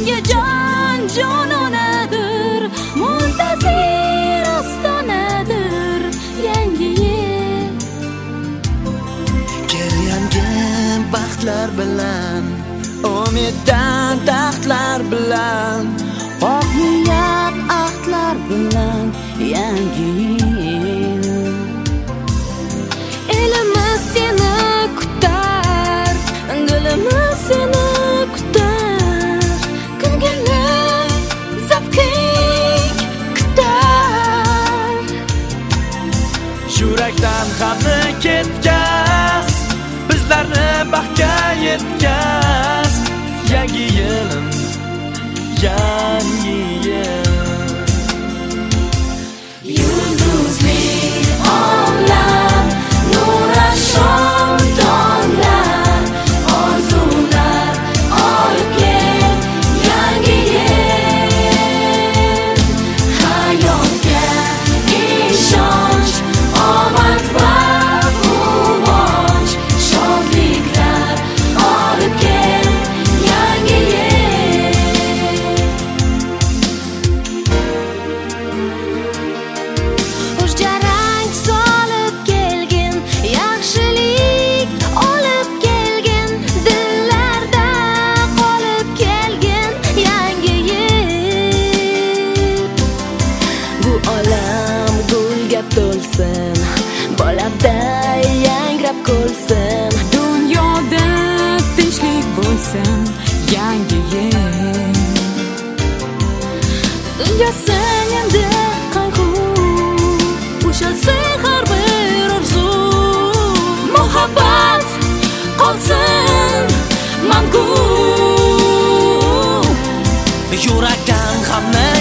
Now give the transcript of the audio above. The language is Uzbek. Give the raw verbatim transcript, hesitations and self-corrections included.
menga jon jononadir, muntazir ostonadir yangi yil. Kelgangi baxtlar bilan, umiddan taxtlar bilan, oq niyat ahdlar bilan yangi yil. Elimiz seni kutar, dilimiz seni kutar, kulgini zavqing kutar. yurakdan g'amni ketkaz, bizlarni baxtga yetkaz. Yangi yilim, yangi yil. Yulduzli onlar, nura shom tonglar, orzular olib kel yangi yil. Hayotga ishonch, omad va quvonch, shodliklar olib kel yangi yil. Jarang solib kelgin, yaxshilik olib kelgin, dillarda qolib kelgin yangi yil. Bu olam gulga to'lsin, boladay yangrab ko'lsin, dunyoda tinchlik bo'lsin yangi yil. Dunyosin endi qayg'u, bo'shalsin har bir orzu, muhabbat qolsin mangu. Yurakdan g'amni